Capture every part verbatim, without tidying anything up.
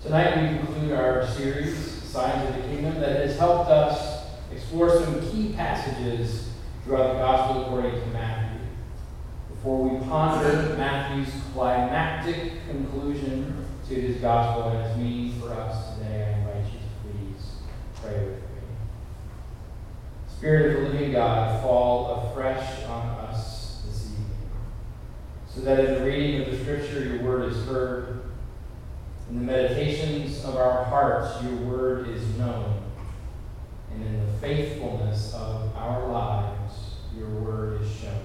Tonight we conclude our series, Signs of the Kingdom, that has helped us explore some key passages throughout the Gospel according to Matthew. Before we ponder Matthew's climactic conclusion to his Gospel and its meaning for us today, I invite you to please pray with me. Spirit of the living God, fall afresh on us this evening, so that in the reading of the Scripture your word is heard, in the meditations of our hearts, your word is known. And in the faithfulness of our lives, your word is shown.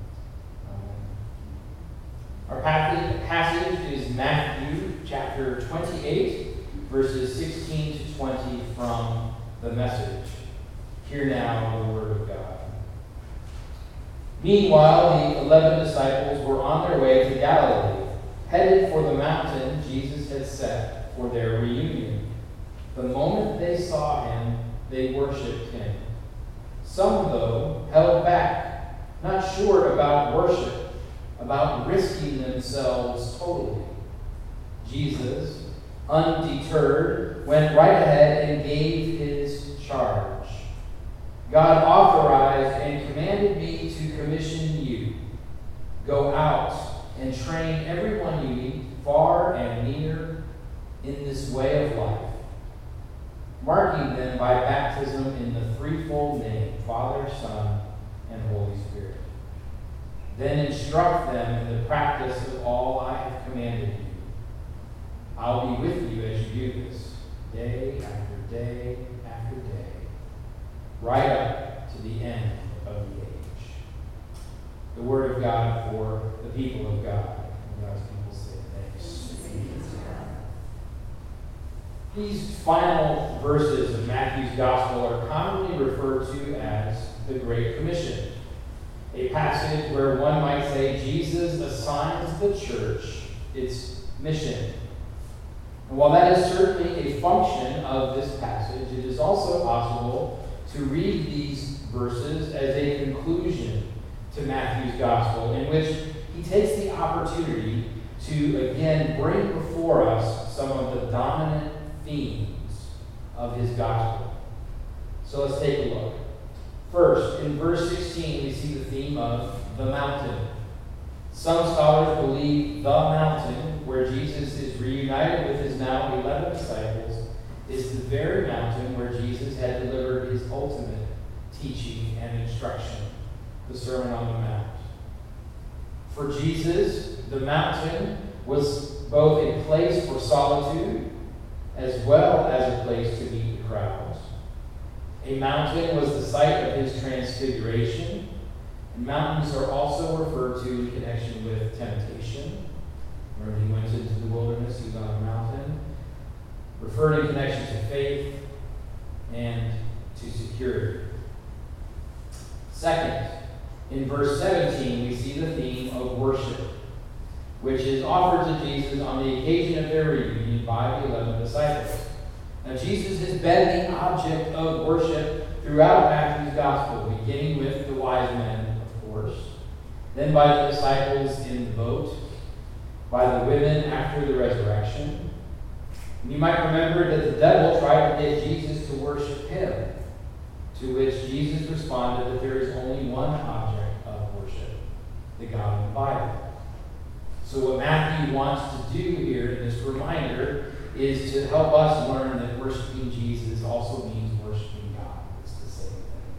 Amen. Our passage is Matthew chapter twenty-eight, verses sixteen to twenty from the Message. Hear now the word of God. Meanwhile, the eleven disciples were on their way to Galilee, headed for the mountain Jesus had set for their reunion. The moment they saw him, they worshipped him. Some, though, held back, not sure about worship, about risking themselves totally. Jesus, undeterred, went right ahead and gave his charge. God authorized and commanded me to commission you. Go out and train everyone you meet, far and near, in this way of life, marking them by baptism in the threefold name, Father, Son, and Holy Spirit. Then instruct them in the practice of all I have commanded you. I'll be with you as you do this, day after day after day, right up to the end of the age. The word of God for the people of God. And God's people say thanks. These final verses of Matthew's Gospel are commonly referred to as the Great Commission, a passage where one might say Jesus assigns the church its mission. And while that is certainly a function of this passage, it is also possible to read these verses as a conclusion to Matthew's Gospel, in which he takes the opportunity to again bring before us some of the dominant themes of his Gospel. So let's take a look. First, in verse sixteen, we see the theme of the mountain. Some scholars believe the mountain, where Jesus is reunited with his now eleven disciples, is the very mountain where Jesus had delivered his ultimate teaching and instruction, the Sermon on the Mount. For Jesus, the mountain was both a place for solitude as well as a place to meet the crowds. A mountain was the site of his transfiguration, and mountains are also referred to in connection with temptation. When he went into the wilderness, he was on a mountain, referred in connection to faith and to security. Second, in verse seventeen, we see the theme of worship, which is offered to Jesus on the occasion of their reunion by the eleven disciples. Now, Jesus has been the object of worship throughout Matthew's Gospel, beginning with the wise men, of course, then by the disciples in the boat, by the women after the resurrection. And you might remember that the devil tried to get Jesus to worship him, to which Jesus responded that there is only one object of worship, the God of the Bible. So what Matthew wants to do here in this reminder is to help us learn that worshiping Jesus also means worshiping God. It's the same thing.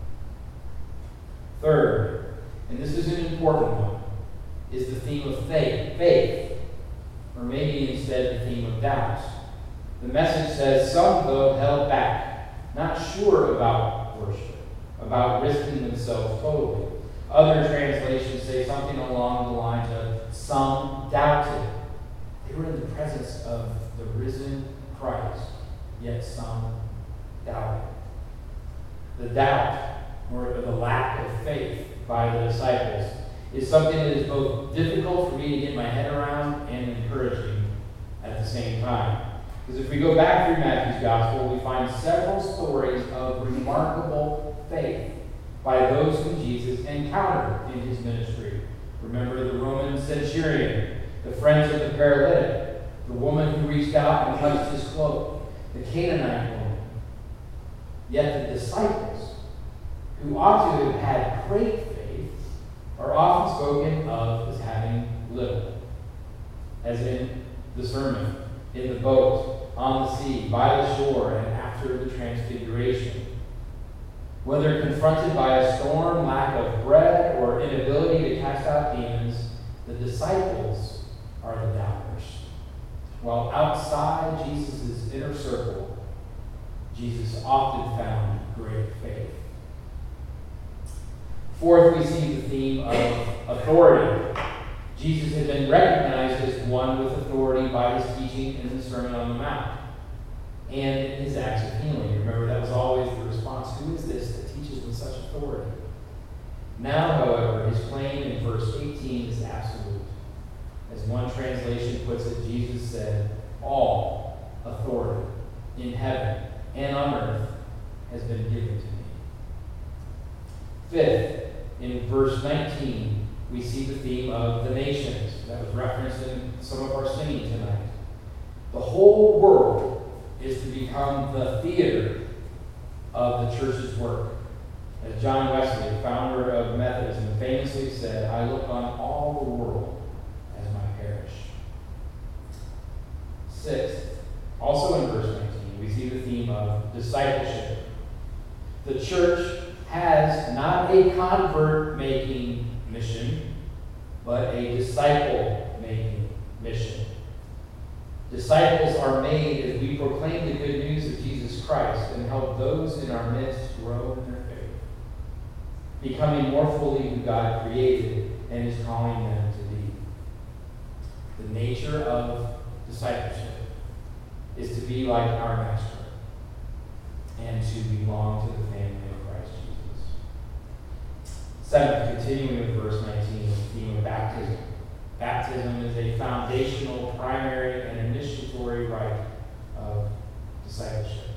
Third, and this is an important one, is the theme of faith, faith, or maybe instead the theme of doubt. The Message says, some, though, held back, not sure about worship, about risking themselves totally. Other translations say something along the lines of, some doubted. They were in the presence of the risen Christ, yet some doubted. The doubt, or the lack of faith by the disciples, is something that is both difficult for me to get my head around and encouraging at the same time. Because if we go back through Matthew's Gospel, we find several stories of remarkable faith by those whom Jesus encountered in his ministry. Remember the Roman centurion, the friends of the paralytic, the woman who reached out and touched his cloak, the Canaanite woman. Yet the disciples, who ought to have had great faith, are often spoken of as having little, as in the sermon, in the boat, on the sea, by the shore, and after the transfiguration. Whether confronted by a storm, lack of bread, or inability to cast out demons, the disciples are the doubters. While outside Jesus' inner circle, Jesus often found great faith. Fourth, we see the theme of authority. Jesus had been recognized as one with authority by his teaching in the Sermon on the Mount and in his acts of healing. Remember, that was always the response. Who is this that teaches with such authority? Now, however, his claim in verse eighteen is absolute. As one translation puts it, Jesus said, "All authority in heaven and on earth has been given to me." Fifth, in verse nineteen, we see the theme of the nations. That was referenced in some of our singing tonight. The whole world is to become the theater of the church's work. As John Wesley, founder of Methodism, famously said, "I look on all the world as my parish." Sixth, also in verse nineteen, we see the theme of discipleship. The church has not a convert-making mission, but a disciple-making mission. Disciples are made as we proclaim the good news of Jesus Christ and help those in our midst grow in their faith, becoming more fully who God created and is calling them to be. The nature of discipleship is to be like our Master and to belong to the family of Christ Jesus. Seventh, continuing with verse nineteen, the theme of baptism. Baptism is a foundational, primary, and initiatory rite of discipleship.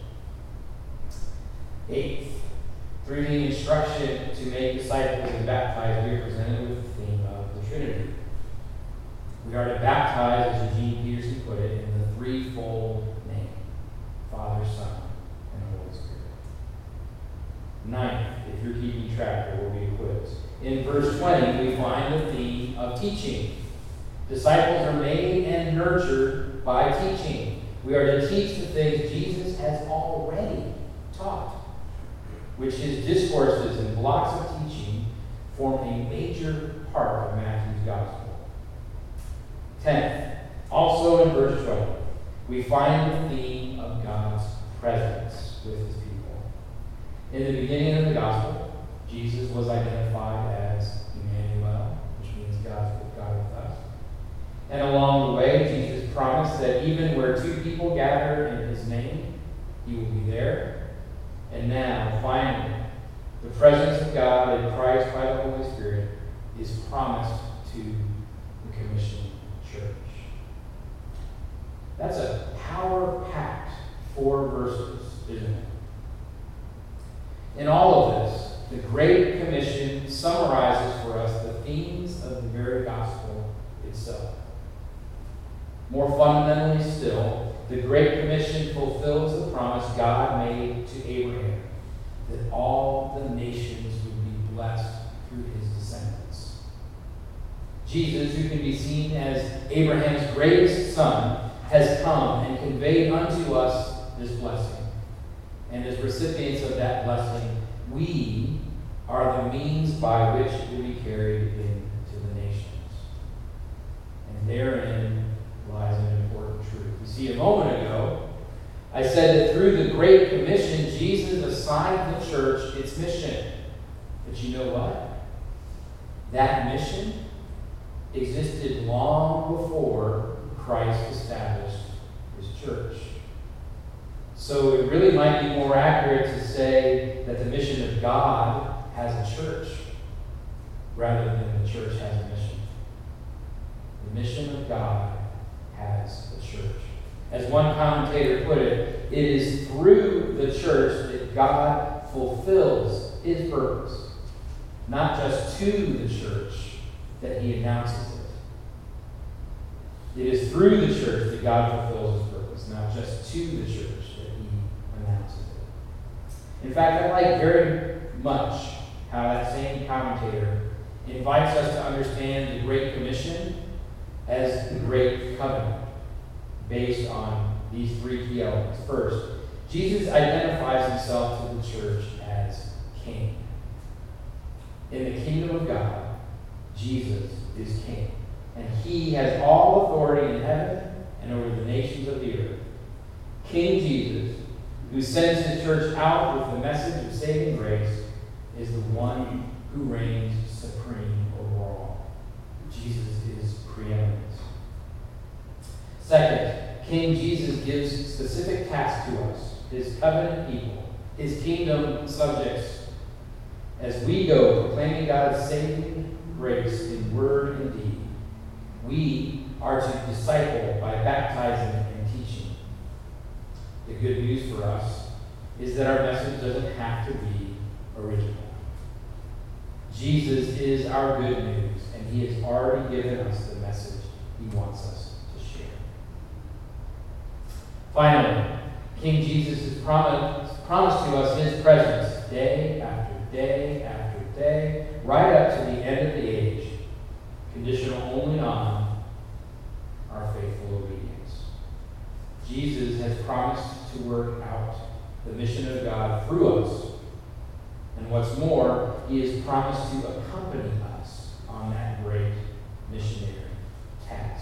Eighth, through the instruction to make disciples and baptize, we are presented with the theme of the Trinity. We are to baptize, as Eugene Peterson put it, in the threefold name: Father, Son, and Holy Spirit. Ninth, if you're keeping track, there will be a quiz. In verse twenty, we find the theme of teaching. Disciples are made and nurtured by teaching. We are to teach the things Jesus has already taught, which his discourses and blocks of teaching form a major part of Matthew's gospel. Tenth, also in verse twenty, we find the theme of God's presence with his people. In the beginning of the gospel, Jesus was identified as Emmanuel, which means God, God with us. And along the way, Jesus promised that even where two people gather in his name, he will be there. And now, finally, the presence of God in Christ by the Holy Spirit is promised to the commissioned church. That's a power-packed four verses, isn't it? In all of this, the Great Commission summarizes for us the themes of the very gospel itself. More fundamentally still, the Great Commission fulfills the promise God made to Abraham that all the nations would be blessed through his descendants. Jesus, who can be seen as Abraham's greatest son, has come and conveyed unto us this blessing. And as recipients of that blessing, we are the means by which it will be carried into the nations. And therein lies an important truth. You see, a moment ago, I said that through the Great Commission, Jesus assigned the church its mission. But you know what? That mission existed long before Christ established his church. So it really might be more accurate to say that the mission of God has a church rather than the church has a mission. The mission of God has a church. As one commentator put it, it is through the church that God fulfills his purpose, not just to the church that he announces it. It is through through the church that God fulfills his purpose, not just to the church that he announces it. In fact, I like very much how that same commentator invites us to understand the Great Commission as the Great Covenant, based on these three key elements. First, Jesus identifies himself to the church as King. In the kingdom of God, Jesus is King, and he has all authority in heaven and over the nations of the earth. King Jesus, who sends his church out with the message of saving grace, is the one who reigns supreme over all. Jesus is preeminent. Second, King Jesus gives specific tasks to us, his covenant people, his kingdom subjects, as we go proclaiming God's saving grace in word and deed. We are to disciple by baptizing and teaching. The good news for us is that our message doesn't have to be original. Jesus is our good news, and he has already given us the message he wants us to share. Finally, King Jesus has promised, promised to us his presence day after day after day, right up to the end of the age, conditional only on our faithful obedience. Jesus has promised to work out the mission of God through us. And what's more, he has promised to accompany us on that great missionary task.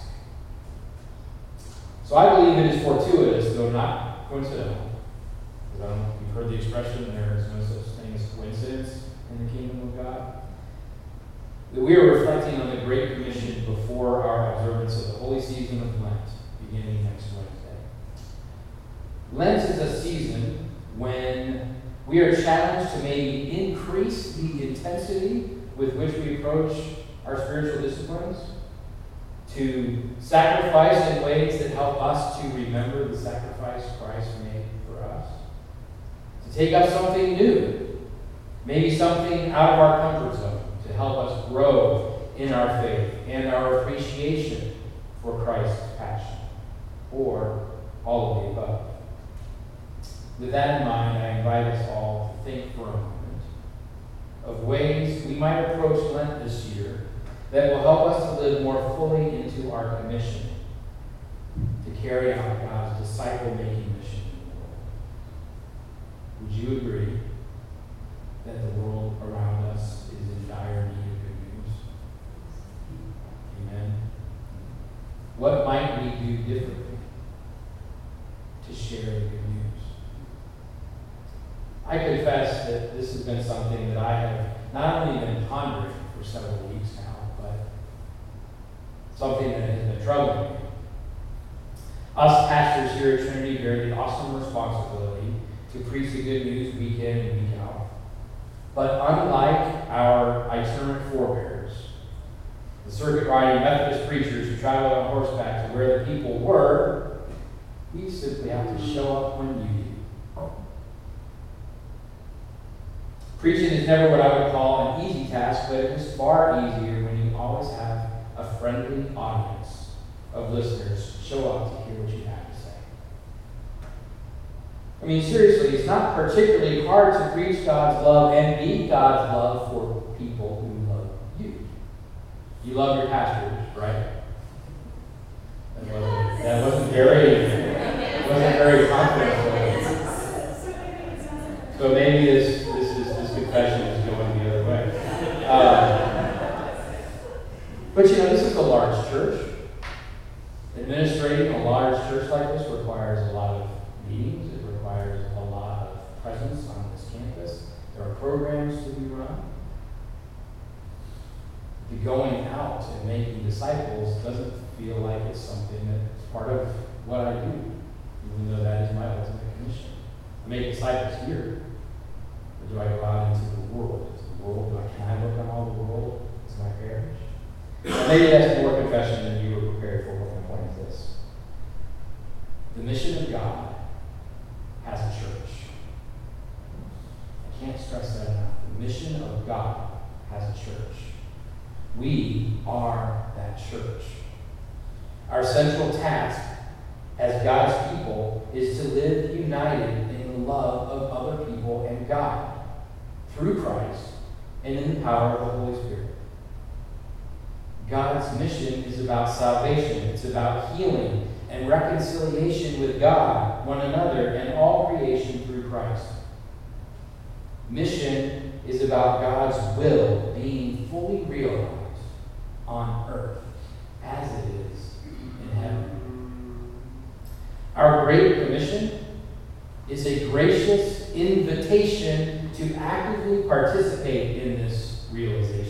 So I believe it is fortuitous, though not coincidental. Because I don't know if you've heard the expression, there is no such thing as coincidence in the kingdom of God. That we are reflecting on the Great Commission before our observance of the holy season of Lent, beginning next Wednesday. Lent is a season when we are challenged to maybe increase the intensity with which we approach our spiritual disciplines, to sacrifice in ways that help us to remember the sacrifice Christ made for us, to take up something new, maybe something out of our comfort zone, to help us grow in our faith and our appreciation for Christ's passion, or all of the above. With that in mind, I invite us all to think for a moment of ways we might approach Lent this year that will help us to live more fully into our commission to carry out God's disciple-making mission in the world. Would you agree that the world around us is in dire need of good news? Amen. What might we do differently to share the good news? I confess that this has been something that I have not only been pondering for several weeks now, but something that has been troubling me. Us pastors here at Trinity bear the awesome responsibility to preach the good news week in and week out. But unlike our itinerant forebears, the circuit-riding Methodist preachers who traveled on horseback to where the people were, we simply have to show up when you do. Preaching is never what I would call an easy task, but it is far easier when you always have a friendly audience of listeners show up to hear what you have to say. I mean, seriously, it's not particularly hard to preach God's love and be God's love for people who love you. You love your pastors, right? That wasn't, that wasn't very, wasn't very confident. So maybe this, this is this confession is going the other way. Uh, but you know, this is a large church. Administrating a large church like this requires a lot of meetings. It requires a lot of presence on this campus. There are programs to be run. The going out and making disciples doesn't feel like it's something that's part of what I do, even though that is my ultimate commission. I make disciples here, or do I go out into the world? Is the world, can I look on all the world as my parish? Maybe that's more confession than you were prepared for. What my point is this: the mission of God has a church. I can't stress that enough. The mission of God has a church. We are that church. Our central task as God's people is to live united in the love of other people and God through Christ and in the power of the Holy Spirit. God's mission is about salvation. It's about healing and reconciliation with God, one another, and all creation through Christ. Mission is about God's will being fully realized on earth as it is in heaven. Our Great Commission is a gracious invitation to actively participate in this realization.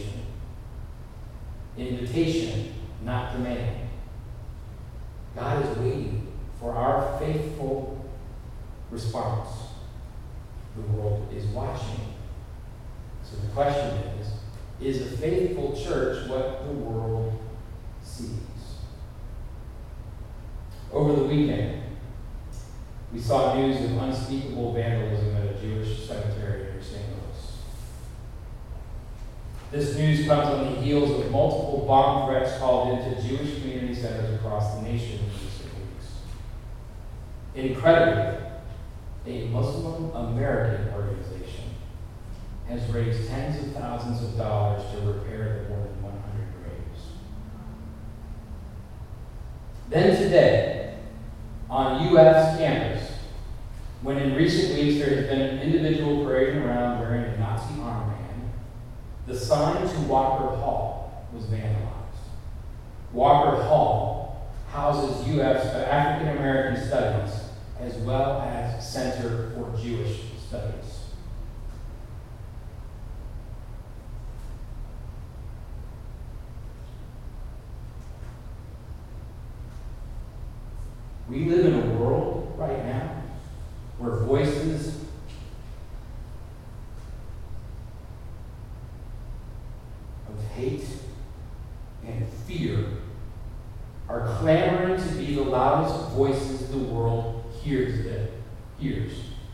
Invitation, not demand. God is waiting for our faithful response. The world is watching. So the question is, is a faithful church what the world sees? Over the weekend, we saw news of unspeakable vandalism at a Jewish cemetery near Saint Louis. This news comes on the heels of multiple bomb threats called into Jewish community centers across the nation in recent weeks. Incredibly, a Muslim American organization has raised tens of thousands of dollars to repair the more than one hundred graves. Then today, on U F's campus, when in recent weeks there has been an individual parading around wearing a Nazi armband, the sign to Walker Hall was vandalized. Walker Hall houses U F's African American Studies as well as Center for Jewish Studies. We live in a world right now where voices of hate and fear are clamoring to be the loudest voices the world hears them, hears.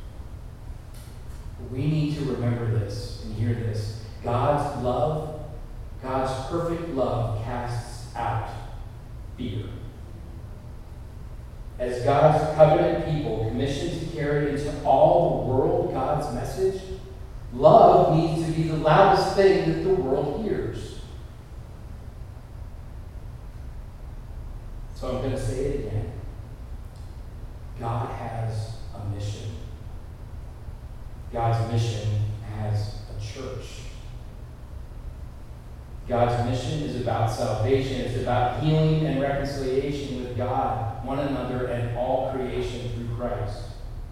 But we need to remember this and hear this. God's love, God's perfect love casts out fear. As God's covenant people commissioned to carry into all the world God's message, love needs to be the loudest thing that the world hears. So I'm going to say it again. God has a mission. God's mission has a church. God's mission is about salvation. It's about healing and reconciliation with God, one another, and all creation through Christ.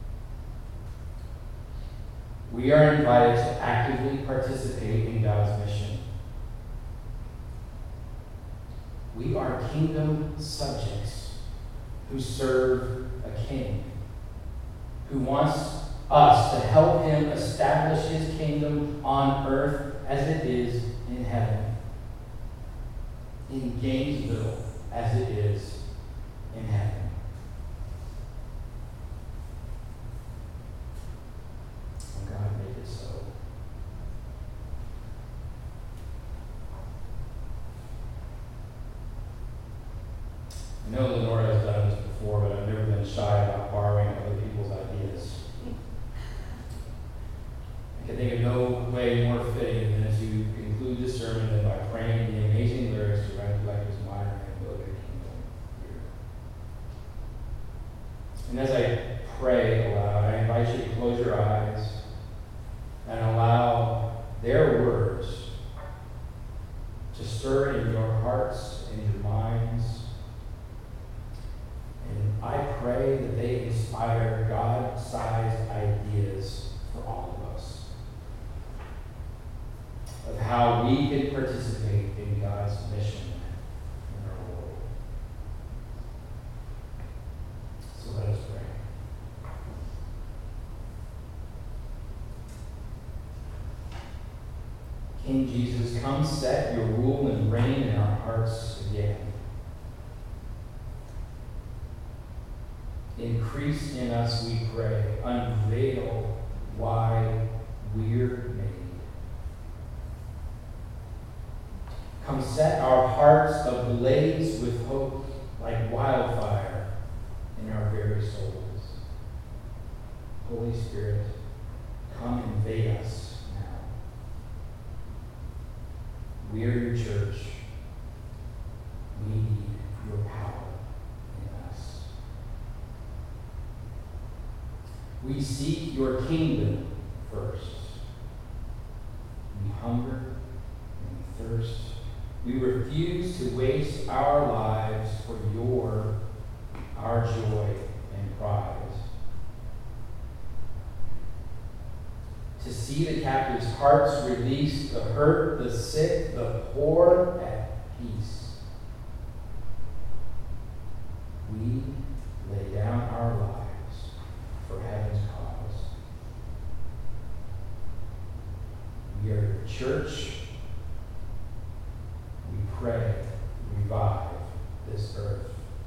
We are invited to actively participate in God's mission. We are kingdom subjects who serve a king who wants us to help him establish his kingdom on earth as it is in heaven. In Gainesville as it is in heaven. Oh God, make it so. I know Lenora has done this before, but I've never been shy about borrowing other people's ideas. I can think of no way more fitting than to conclude this sermon than by praying the amazing lyrics to Randy Lecter's Modern and Build Your Kingdom here. And as I pray aloud, I invite you to close your eyes and allow their words to stir in your hearts and your minds. And I pray that they inspire God-sized ideas for all of us of how we can participate in God's mission in our world. So let us pray. King Jesus, come set your rule and reign in our hearts again. Increase in us, we pray. Unveil why we're made. Come set our hearts ablaze with hope like wildfire in our very souls. Holy Spirit, come invade us now. We are your church. We need your power in us. We seek your kingdom first. We hunger and we thirst. We refuse to waste our lives for your, our joy and prize. To see the captives' hearts released, the hurt, the sick, the poor at peace. We lay down our lives for heaven's cause. We are your church. We pray, revive this earth.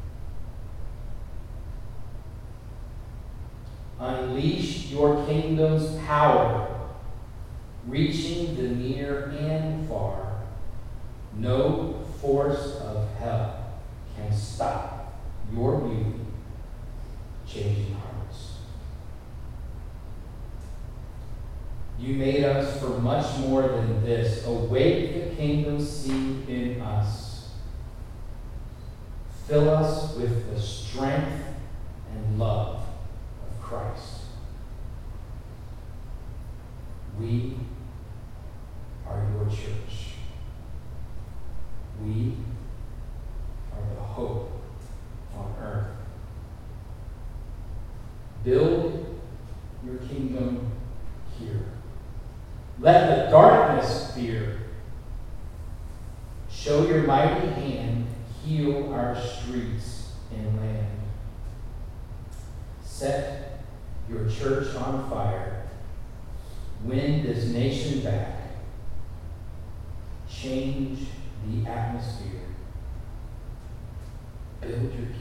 Unleash your kingdom's power, reaching the near and far. No force of hell can stop your beauty, changing hearts. You made us for much more than this. Awake the kingdom seed in us. Fill us with the strength and love of Christ. We are your church. We are the hope on earth. Build your kingdom here. Let the darkness fear. Show your mighty hand, heal our streets and land. Set your church on fire. Win this nation back. Change the atmosphere. Build your